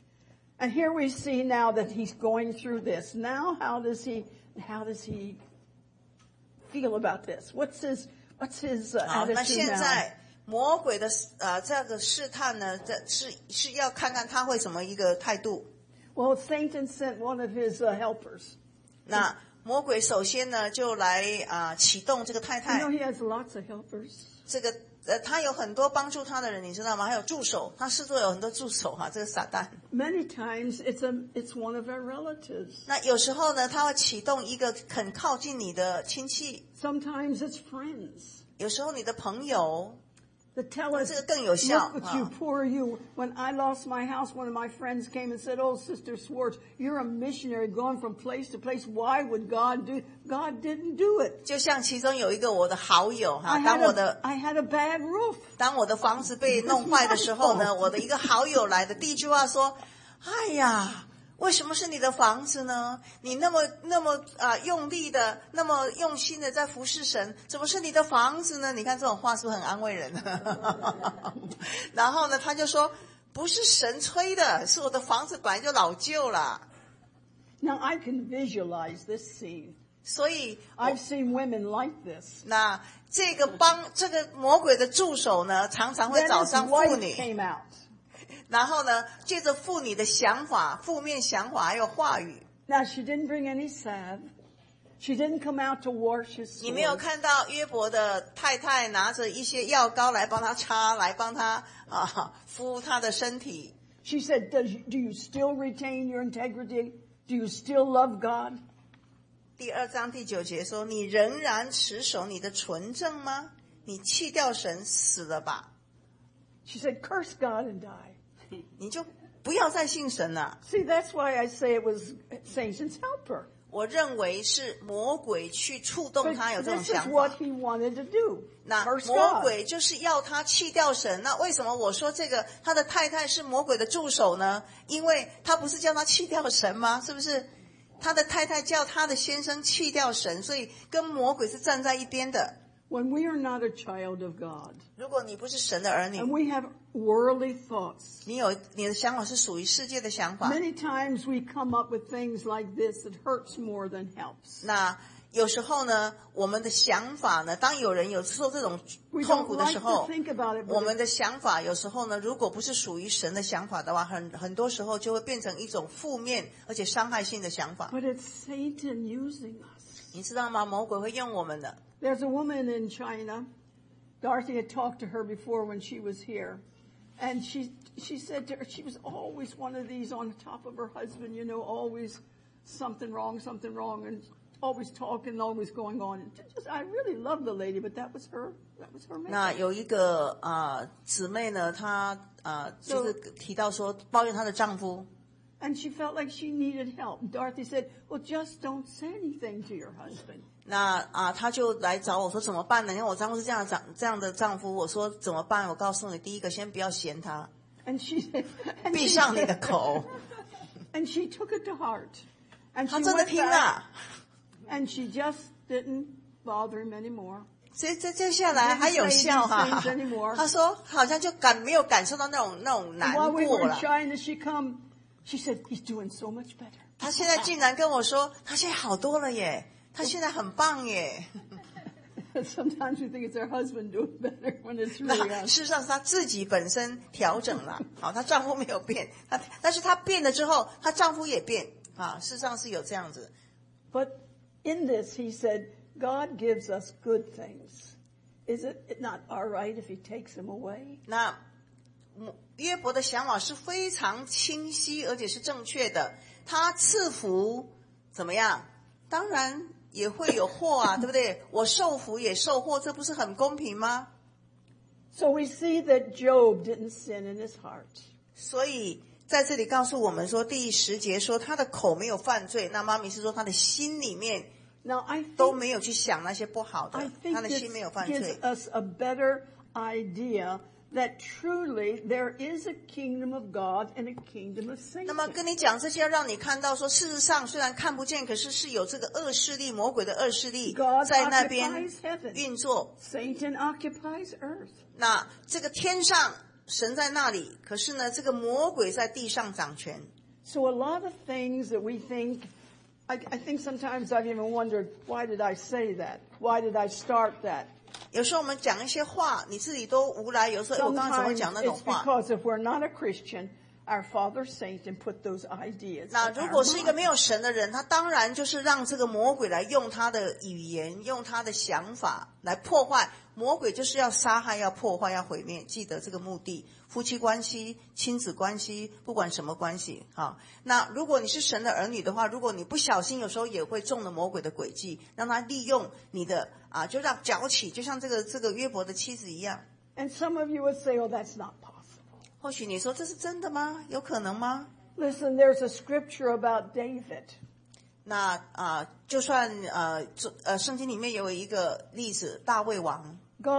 And here we see now that he's going through this. Now how does he feel about this? What's his 好，那 attitude 现 now? 在魔鬼的这个试探呢，是要看看他会什么一个态度。 Well, Satan sent one of his helpers. 那魔鬼首先呢就来启动这个太 You 太 know，he has lots of helpers. 这个他有很多帮助他的人，你知道吗？还有助手，他视作有很多助手哈，这个撒旦。 Many times it's one of our relatives. 那有时候呢，他会启动一个很靠近你的亲戚， Sometimes it's friends 有时候你的朋友， that tell us, 这个更有效 look at you, 啊。 poor you. When I lost my house, one of my friends came and said, oh, Sister Swartz, you're a missionary going from place to place. Why would God do? God didn't do it. 就像其中有一个我的好友哈， I 当我 had a bad roof. 的房子被弄坏的时候呢，我的一个好友来的第一句话说：“哎呀，为什么是你的房子呢？你那么用力的，那么用心的在服侍神，怎么是你的房子呢？”你看这种话是不是很安慰人？然后呢，他就说：“不是神吹的，是我的房子本来就老旧了。” Now I can visualize this scene. 所以 I've seen women like this. 那这个魔鬼的助手呢，常常会 Then 找 his 上妇 wife 女。 came out. 然后呢，借着妇女的想法、负面想法还有话语。 Now she didn't bring any salve. She didn't come out to wash his 你没有 sword. 看到约伯的太太拿着一些药膏来帮他擦，来帮他敷他的身体。 She said, do you still retain your integrity? Do you still love God? 第2章第9节说：“你仍然持守你的纯正吗？你弃掉神，死了吧。” She said, curse God and die. 你就不要再信神了。 See, that's why I say it was Satan's helper. 我认为是魔鬼去触动 But 他有这种 this is 想 what 法。 he wanted to do. 那 Curse 魔 God. 鬼就是要他弃掉神。那为什么我说这个他的太太是魔鬼的助手呢？因为他不是叫他弃掉神吗？是不是？他的太太叫他的先生弃掉神，所以跟魔鬼是站在一边的。 When we are not a child of God, 如果你不是神的儿女， and we have worldly thoughts, 你的想法是属于世界的想法。 many times we come up with things like this that hurts more than helps. 那有时候呢，我们的想法呢，当有人有受这种 We 痛 don't 苦的 like 时 to 候， think about it, 我 but 们的想法有时候呢，如果不是属于神的想法的话，很多时候就会变成一种负面而且伤害性的想法。 it's Satan using us. 你知道吗？魔鬼会用我们的。 There's a woman in China. Dorothy had talked to her before when she was here. And she said to her, she was always one of these on top of her husband, you know, always something wrong, and always talking, always going on. And I really love the lady, but that was her makeup. 那有一个姊妹呢，她就是提到说抱怨她的丈夫。 And she felt like she needed help. And Dorothy said, well, just don't say anything to your husband. 那她就来找我说怎么办呢？因为我丈夫是这样的丈夫，我说怎么办？我告诉你，第一个先不要嫌他， And she 闭上你的口。 And she took it to heart. And 她 she 真的 went 听 back, 了。 and she just didn't bother him anymore. 接下来还有效哈，他说好像就没有感受到那种难 While we 过 were in 了。 China, she said, he's doing so much better. 他现在竟然跟我说，他现在好多了耶，他现在很棒耶。 Sometimes we think it's our husband doing better when it's 那 really us. 事实上是他自己本身调整了，好，她丈夫没有变，但是她变了之后，她丈夫也变啊，事实上是有这样子。 But in this, he said, God gives us good things. Is it not all right if he takes them away? 那约伯的想法是非常清晰，而且是正确的。他赐福怎么样？当然也会有祸啊，对不对？我受福也受祸，这不是很公平吗？ So we see that Job didn't sin in his heart. 所以在这里告诉我们说，第10节说他的口没有犯罪，那妈咪是说他的心里面 Now, I 都 think, 没有去想那些不好的 I， 他 think 的 this 心没有犯 gives 罪。 us a better idea that truly there is a kingdom of God and a kingdom of 那么 Satan. 跟你讲这些，让你看到说，事实上虽然看不见，可是是有这个恶势力、魔鬼的恶势力 God 在那边 occupies heaven. 运作。 Satan occupies earth. 那这个天上神在那里，可是呢，这个魔鬼在地上掌权。 So a lot of things that we think, I think sometimes I've even wondered, why did I say that? Why did I start that? 有时候我们讲一些话，你自己都无来由，说我刚刚怎么会 Sometimes 讲那种 it's 话？ because if we're not a Christian, our father Satan put those ideas 那 in 如 our 果是一个 mind. 没有神的人，他当然就是让这个魔鬼来用他的语言，用他的想法来破坏。魔鬼就是要杀害、要破坏、要毁灭，记得这个目的。夫妻关系、亲子关系，不管什么关系，好。那如果你是神的儿女的话，如果你不小心，有时候也会中了魔鬼的诡计，让他利用你的就让搅起，就像这个约伯的妻子一样。 And some of you would say, oh, that's not possible. 或许你说这是真的吗？有可能吗？ Listen, there's a scripture about David. 那就算圣经里面有一个例子，大卫王。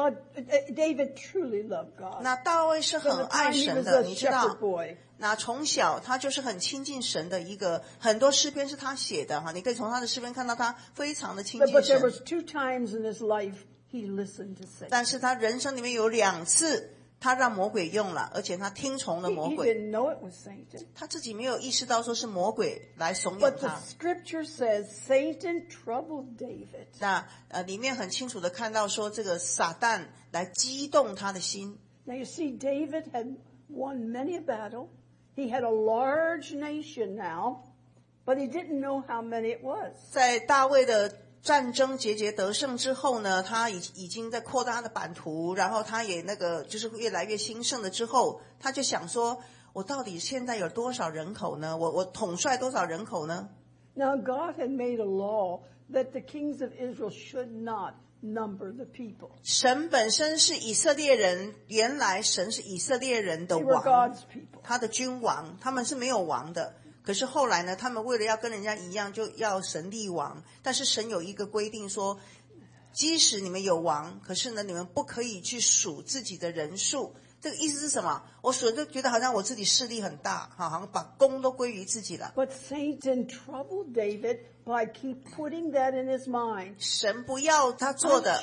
David truly loved God. 那大卫是 From 很 the 爱 time he 神 was 的， a 你知道 shepherd boy. 那从小他就是很亲近神的一个，很多诗篇是他写的哈，你可以从他的诗篇看到他非常的亲近 But there 神。 was 2 times in his life he listened to Satan. 但是他人生里面有2次，他让魔鬼用了，而且他听从了魔 He 鬼， didn't know it was Satan. 他自己没有意识到说是魔鬼来怂恿 But the 他。 scripture says Satan troubled David. 那里面很清楚的看到说，这个撒旦来激动他的心。 Now you see, David had won many a battle. He had a large nation now, but he didn't know how many it was. 在大卫的战争节节得胜之后呢，他已经在扩大他的版图，然后他也就是越来越兴盛了之后，他就想说，我到底现在有多少人口呢？我统帅多少人口呢？ Now God had made a law that the kings of Israel should not number the people. 神本身是以色列人，原来神是以色列人的 They were 王， God's people. 他的君王，他们是没有王的。可是后来呢，他们为了要跟人家一样，就要神立王。但是神有一个规定说，即使你们有王，可是呢，你们不可以去数自己的人数。这个意思是什么？我数就觉得好像我自己势力很大，好像把功都归于自己了。 But Satan troubled David by keep putting that in his mind. 神不要他做的， I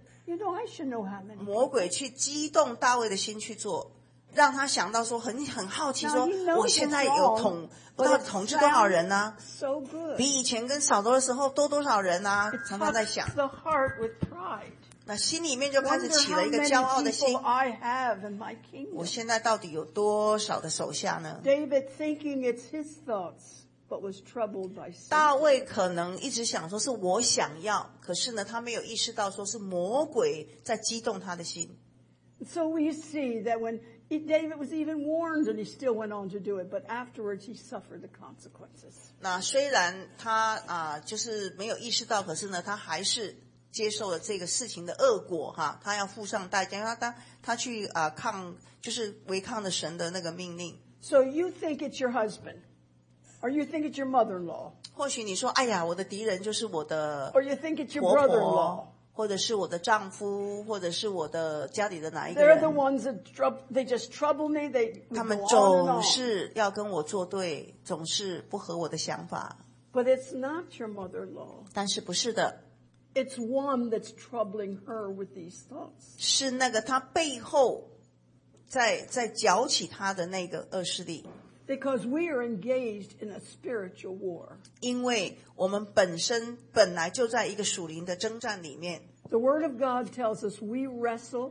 should know how many. 魔鬼去激动大卫的心去做，让他想到说很好奇说， Now he knows 我现在有 it's wrong, 我到底统治多少人呢、 So good. 比以前跟扫罗的时候多少人呢、 It 常常在想， touched the heart with pride. 那心里面就开始 Wonder 起 how 了一个 many 骄傲的心 people。I have in my 我 kingdom. 现在到底有多少的手下呢？ David thinking it's his thoughts, but was troubled by 大 Satan. 卫可能一直想说是我想要，可是呢，他没有意识到说是魔鬼在激动他的心。 So we see that when David was even warned and he still went on to do it, but afterwards he suffered the consequences. 那虽然他就是没有意识到，可是呢，他还是接受了这个事情的恶果哈，他要付上代价，因为他去就是违抗了神的那个命令。 So you think it's your husband, or you think it's your mother-in-law, 或许你说，哎呀，我的敌人就是我的 or you think it's your 婆 brother-in-law. 婆，或者是我的丈夫，或者是我的家里的哪一个 They're the 人， ones that they just trouble me. They 他 go 们 on and 总 on. 是要跟我作对，总是不合我的想法。 But it's not your mother-in-law. 但是不是的， It's one that's troubling her with these thoughts. 是那个他背后在搅起他的那个恶势力。 Because we are engaged in a spiritual war. 因为我们本来就在一个属灵的征战里面。 The Word of God tells us we wrestle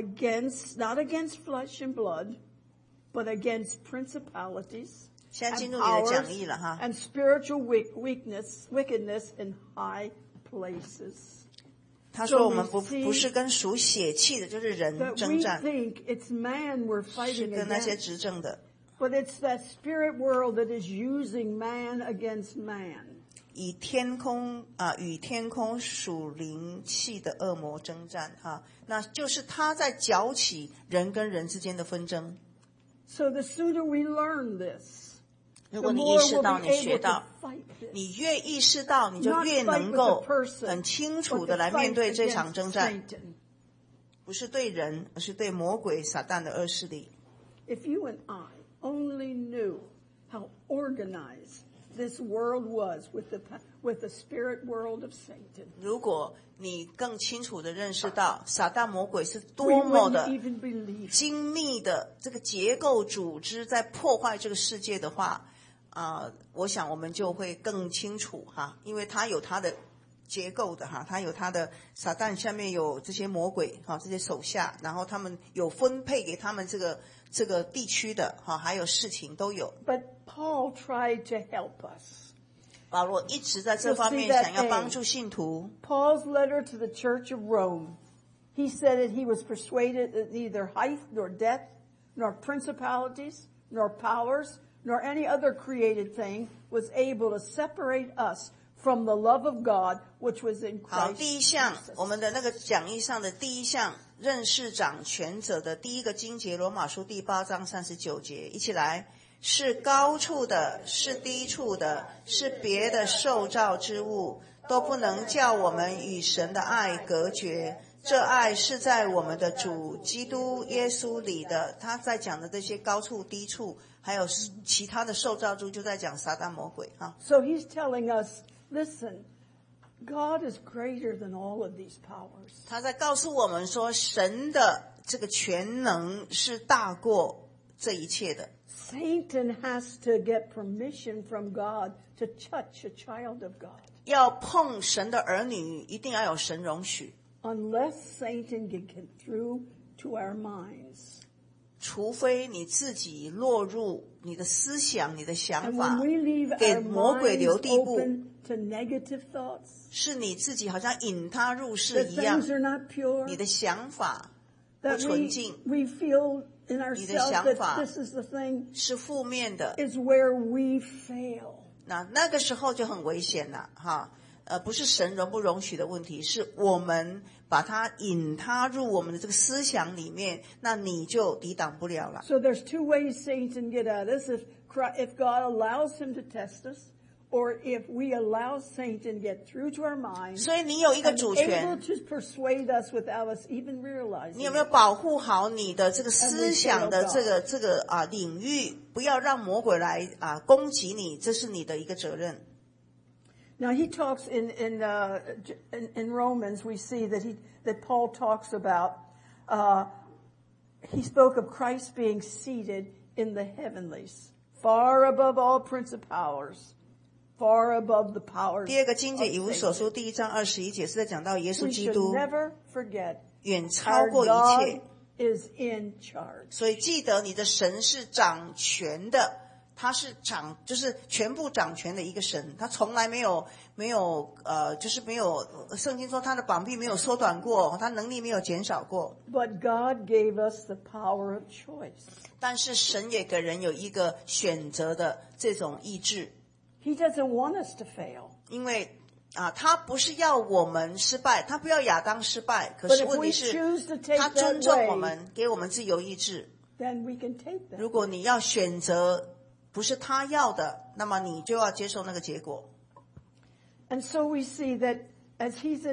not against flesh and blood, but against principalities 现在进 and 入你的 powers 讲义了哈。 and spiritual wickedness in high places. 他说我们 So we see 不是跟属血气的，就是人 That 征 we 战， think it's man we're 是 fighting 跟那些 against. 执政的。 But it's that spirit world that is using man against man. 与天空属灵气的恶魔征战哈，那就是他在搅起人跟人之间的纷争。 So the sooner we learn this, 如 the 果你 more 意识 we'll 到， be 你学 able 到 to，fight this. 你越意识到，你就 Not 越 fight 能 with 够 the person, 很清 but 楚 to 的来 fight 面对这场 against 征战， Satan. 不是对人，而是对魔鬼撒旦的恶势力。 If you and I only knew how organized this world was with the spirit world of Satan, 如果你更清楚的认识到撒旦魔鬼是 we 多么 wouldn't 的 even believe. 精密的这个结构组织在破坏这个世界的话，我想我们就会更清楚哈，因为它有它的结构的哈，它有它的撒旦下面有这些魔鬼哈，这些手下，然后他们有分配给他们这个地区的哈，还有事情都有。 But Paul tried to help us. 保罗一直在这方面 You'll see that 想要帮助信徒。 Paul's letter to the church of Rome, he said that he was persuaded that neither height nor depth, nor principalities, nor powers, nor any other created thing was able to separate us from the love of God which was in 好， Christ 第一项， Jesus. 我们的那个讲义上的第一项，认识掌权者的第一个经节，罗马书第8章39节，一起来。是高处的，是低处的，是别的受造之物，都不能叫我们与神的爱隔绝。这爱是在我们的主基督耶稣里的。他在讲的这些高处、低处，还有其他的受造物，就在讲撒旦魔鬼哈。 So he's telling us, listen, God is greater than all of these powers. 他在告诉我们说，神的这个全能是大过这一切的。 Satan has to get permission from God to touch a child of God. 要碰神的儿女，一定要有神容许。 Unless Satan can get through to our minds. 除非你自己落入你的思想、你的想 And 法 when we leave 给 our 魔鬼 minds 留地步， open to negative thoughts, 是你自己好像引他入 that 室一样， things are not pure, 你的想法不 that 纯净， we feel in ourselves 想法 that this is the thing, 是负面的， is where we fail. 那个时候就很危险了哈。不是神容不容许的问题，是我们把它引他入我们的这个思想里面，那你就抵挡不了了。 So there's two ways Satan get at us. If God allows him to test us, or if we allow Satan get through to our minds 所以你有一个 and 主 able 权， to persuade us without us even realizing 你有没有 it. 保护好你的这个思想的这个领域，不要让魔鬼来攻击你，这是你的一个责任。 Now he talks in Romans. We see that Paul talks about. He spoke of Christ being seated in the heavenlies, far above all principalities, far above the powers. 第二个经节以弗所 of 书第1章21节是在讲到耶稣 We 基 should 督 never forget 远超 our 过一 God 切， is in charge. 所以记得你的神是掌权的，他是就是全部掌权的一个神，他从来没有就是没有，圣经说他的膀臂没有缩短过，他能力没有减少过。 But God gave us the power of choice. 但是神也给人有一个选择的这种意志， He doesn't want us to fail. 因为他不是要我们失败，他不要亚当失败，可 But 是 if 问 we 题是 choose to take 他 that 尊重我 way, 们，给我们自由意志。 then we can take that. 如果你要选择不是他要的，那么你就要接受那个结果。 And so we see that as he is in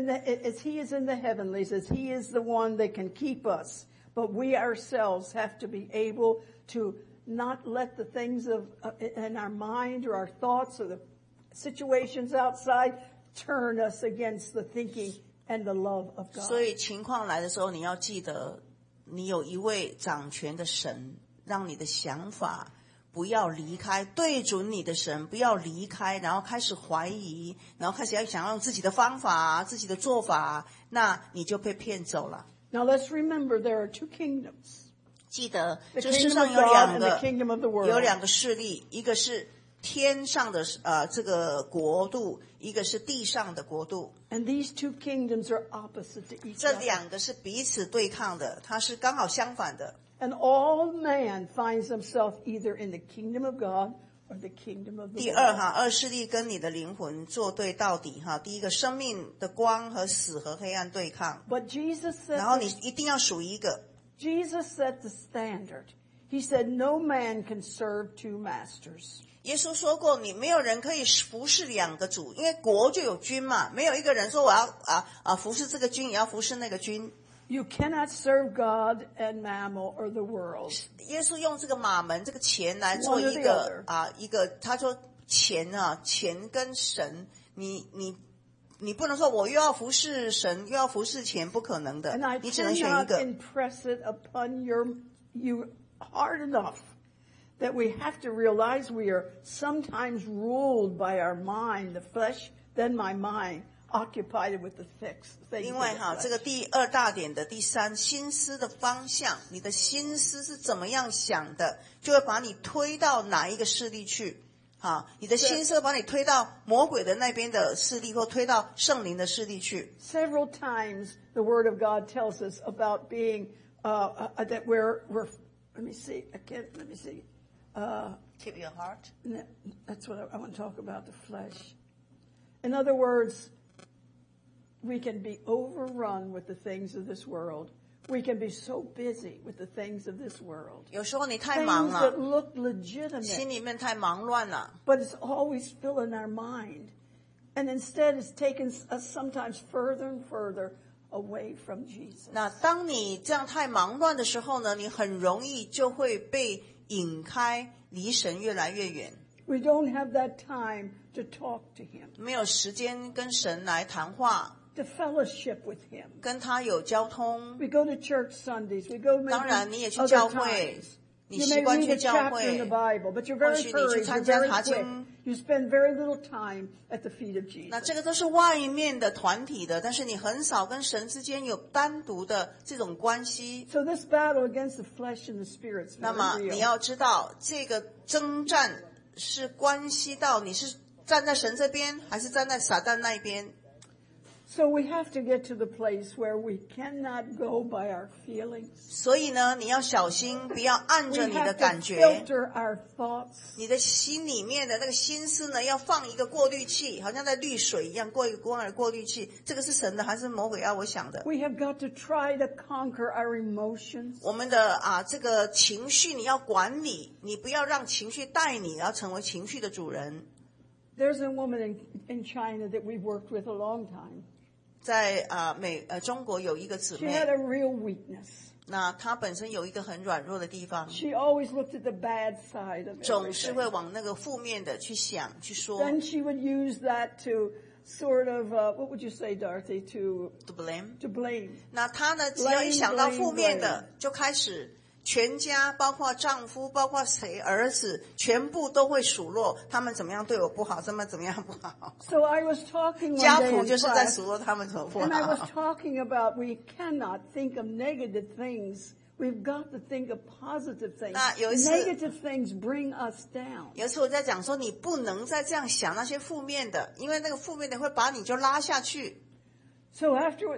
the heavenlies, as he is the one that can keep us, but we ourselves have to be able to not let the things in our mind or our thoughts or the situations outside turn us against the thinking and the love of God. 所以情况来的时候，你要记得，你有一位掌权的神，让你的想法不要离开，对准你的神，不要离开，然后开始怀疑，然后开始想要用自己的方法、自己的做法，那你就被骗走了。 Now let's remember there are two kingdoms. 记得 The 这世 kingdom 上 of 有 God 两 and 个 the kingdom of the world. 有两个势力，一个是天上的这个国度，一个是地上的国度。 And these two kingdoms are opposite to each 这 other. 两个是彼此对抗的，它是刚好相反的。 And all man finds himself either in the kingdom of God or the kingdom of the 第二 world. 二势力跟你的灵魂作对到底哈。第一个，生命的光和死和黑暗对抗， But Jesus 然后 said, 你一定要属一个。 Jesus set the standard. He said, no man can serve two masters. 耶稣说过，你没有人可以服侍两个主，因为国就有君嘛，没有一个人说我要服侍这个君，也要服侍那个君。 You cannot serve God and mammon or the world. 耶稣用这个马门这个钱来做 One or 一 the 个 other. 一个，他说钱跟神，你不能说我又要服侍神又要服侍钱，不可能的 And I， 你只能选一 cannot 个。 impress it upon you hard enough that we have to realize we are sometimes ruled by our mind, the flesh, then my mind, occupied with the things 因 of 为 the 这个 flesh. 第二大点的第三，心思的方向，你的心思是怎么样想的，就会把你推到哪一个势力去。你的心思会把你推到魔鬼的那边的势力，或推到圣灵的势力去。 Several times the Word of God tells us about being, that we're, let me see, Keep your heart. That's what I want to talk about, the flesh. In other words, we can be overrun with the things of this world. We can be so busy with the things of this world. 有时候你太忙 Things 了 that，look 心 legitimate, 里面太忙乱了， but it's always filling our mind. And instead it's taken us sometimes further and further away from Jesus. 那当你这样太忙乱的时候呢，你很容易就会被引开，离神越来越远， We don't have that time to talk to Him, 没有时间跟神来谈话， to fellowship with Him. 跟他有交通。 We go to church Sundays. We go 当然你也去 other 教会 times. 你习惯去教会，或许你去参加查经， You spend very little time at the feet of Jesus. 那这个都是外面的团体的，但是你很少跟神之间有单独的这种关系。 So this battle against the flesh and the spirit is 那 very 么你 real. 要知道，这个征战是关系到你是站在神这边，还是站在撒旦那一边。 So we have to get to the place where we cannot go by our feelings. 所以呢，你要小心，不要按 We 着你的 have to 感觉， filter our thoughts. 你的心里面的那个心思呢，要放一个过滤器，好像在滤水一样，过一个光的过滤器。这个是神的还是魔鬼要我想的？ We have got to try to conquer our emotions. 我们的这个情绪你要管理，你不要让情绪带你，要成为情绪的主人。 There's a woman in China that we've worked with a long time. 在中国有一个姊 She 妹， had a real weakness. 那她本身有一个很软弱的地方， She always looked at the bad side of 总是 everything. 会往那个负面的去想去说。 Then she would use that to sort of, what would you say, Dorothy, to blame. 那她呢，只要一想到负面的，就开始全家，包括丈夫，包括谁儿子，全部都会数落他们怎么样对我不好，怎么样不好。 So I was talking one 家 day 谱 in 就是在 class, 数落他们怎么不 and I was 好。 talking about we cannot think of negative things. We've got to think of positive things. 那有一次 Negative things bring us down. 有一次我在讲说，你不能再这样想那些负面的，因为那个负面的会把你就拉下去。 So after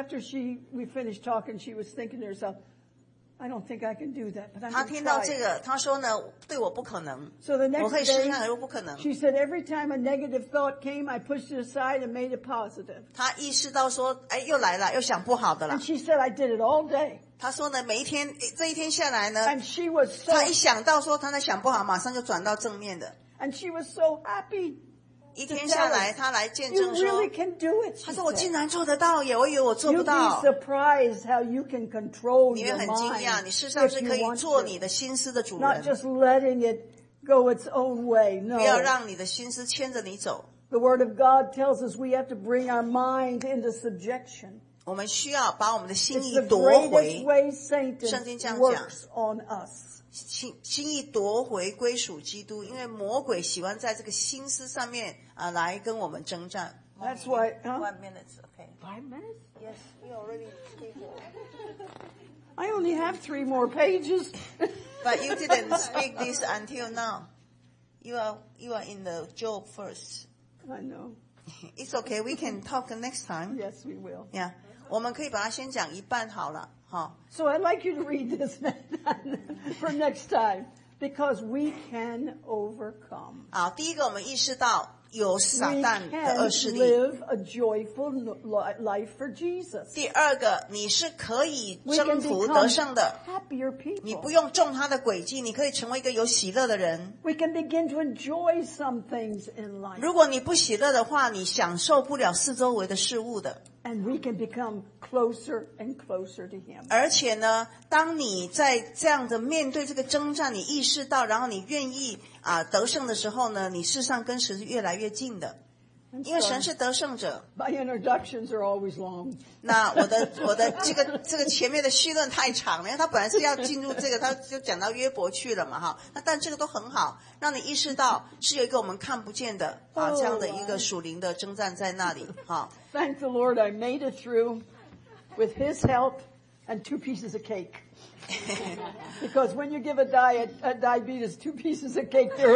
we finished talking, she was thinking to herself, I don't think I can do that, but I'm 他 going 听 to 到 try 这 it. 个，他说呢，对我不可能， So the 我 next 可以试试 day, 看，可是不可能。 she said every time a negative thought came, I pushed it aside and made it positive. 他意识到说，哎，又来了，又想不好的了 And。she said I did it all day. 他说呢，每一天这一天下来呢， And she was so 他一想到说他在想不好，马上就转到正面的。 so happy. 一天下来，他来见 You 证说， really can do it. 他 She 说我竟 said. 然做得到耶，我以为我做不 You'd 到 be。surprised how you can control 你 your 会很惊 mind 讶，你事实上 if 是 you 可以 want 做 to. 你的心思的主 Not 人， just letting it go its own way. 不要 No. 让你的心思牵着你走。 The Word of God tells us we have to bring our mind into subjection. 我们需要把我们的心 It's 意 the 夺 greatest 回， way Satan 圣经这样讲。 works on us. 心意夺回归属基督，因为魔鬼喜欢在这个心思上面来跟我们征战。 That's why. Huh? 1 minute, okay. 5 minutes? Yes, we already speak. I only have 3 more pages. But you didn't speak this until now. You are in the Job first. I know. It's okay. We can talk next time. Yes, we will. Yeah, 我们可以把它先讲一半好了，哈。 So I'd like you to read this for next time because we can overcome. 好，第一个我们意识到有撒 We 旦的 can 恶势力。 live a joyful life for Jesus. 第二个，你是可以 We can 征服 become 得胜的， happier 你不 people. 用中他的诡计，你可以成为一个有喜乐的人。 We can begin to enjoy some things in life. 如果你不喜乐的话，你享受不了四周围的事物的。 And we can become closer and closer to Him. 而且呢，当你在这样的面对这个征战，你意识到，然后你愿意得胜的时候呢，你事实上跟神是越来越近的，因为神是得胜者。 My introductions are always long. 那我的这个前面的绪论太长了，因为他本来是要进入这个，他就讲到约伯去了嘛，哈。那但这个都很好，让你意识到是有一个我们看不见的这样的一个属灵的征战在那里，哈。 Thank the Lord I made it through with His help and 2 pieces of cake. Because when you give a diabetes 2 pieces of cake, they're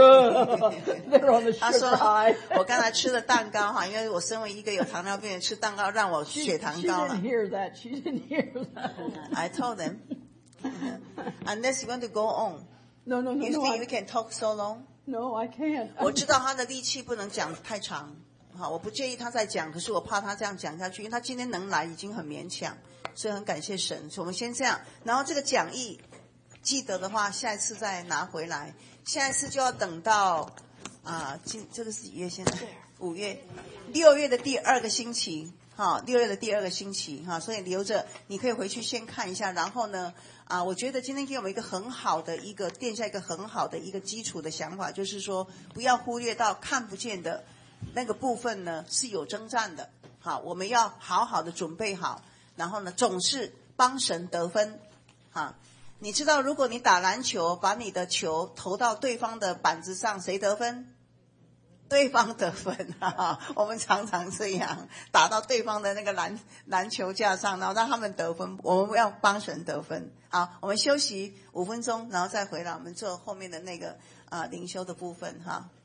on the 他 sugar 说 high. 我刚才吃了蛋糕哈，因为我身为一个有糖尿病人，吃蛋糕让我血糖 She 高了 didn't。hear that. She didn't hear that. I told them, unless you want to go on, No, no, no, you no. think you can talk so long? No, I can't. 我知道他的力气不能讲太长，好，我不介意他再讲，可是我怕他这样讲下去，因为他今天能来已经很勉强，所以很感谢神。所以我们先这样，然后这个讲义记得的话，下一次再拿回来，下一次就要等到这个是几月？现在5月，6月的第2个星期，哈，6月的第2个星期，哈，所以留着，你可以回去先看一下，然后呢，我觉得今天给我们一个很好的垫下一个很好的一个基础的想法，就是说不要忽略到看不见的那个部分呢是有征战的，好，我们要好好的准备好，然后呢总是帮神得分，哈。 你知道如果你打篮球，把你的球投到对方的板子上，谁得分？对方得分啊！我们常常这样打到对方的那个篮球架上，然后让他们得分。我们要帮神得分。好，我们休息5分钟，然后再回来，我们做后面的那个灵修的部分哈。